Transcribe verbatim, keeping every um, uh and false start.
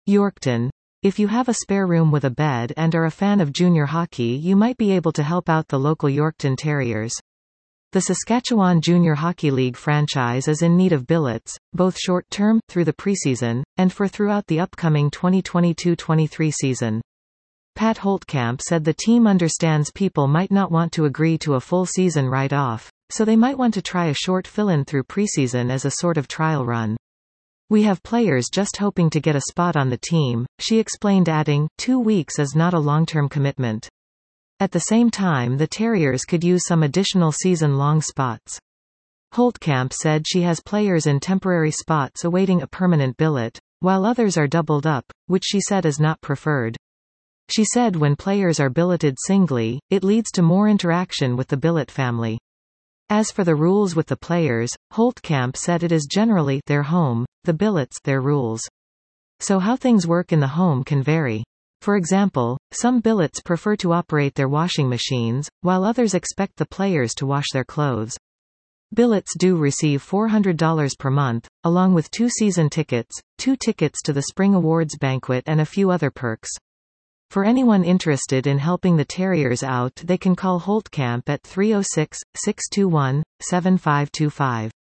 Yorkton. If you have a spare room with a bed and are a fan of junior hockey, you might be able to help out the local Yorkton Terriers. The Saskatchewan Junior Hockey League franchise is in need of billets, both short-term, through the preseason, and for throughout the upcoming twenty twenty-two twenty-three season. Pat Holtkamp said the team understands people might not want to agree to a full season right off, so they might want to try a short fill-in through preseason as a sort of trial run. We have players just hoping to get a spot on the team, she explained, adding, two weeks is not a long-term commitment. At the same time, the Terriers could use some additional season-long spots. Holtkamp said she has players in temporary spots awaiting a permanent billet, while others are doubled up, which she said is not preferred. She said when players are billeted singly, it leads to more interaction with the billet family. As for the rules with the players, Holtkamp said it is generally their home, the billets their rules. So how things work in the home can vary. For example, some billets prefer to operate their washing machines, while others expect the players to wash their clothes. Billets do receive four hundred dollars per month, along with two season tickets, two tickets to the Spring Awards banquet and a few other perks. For anyone interested in helping the Terriers out, they can call Holtkamp at three oh six, six two one, seven five two five.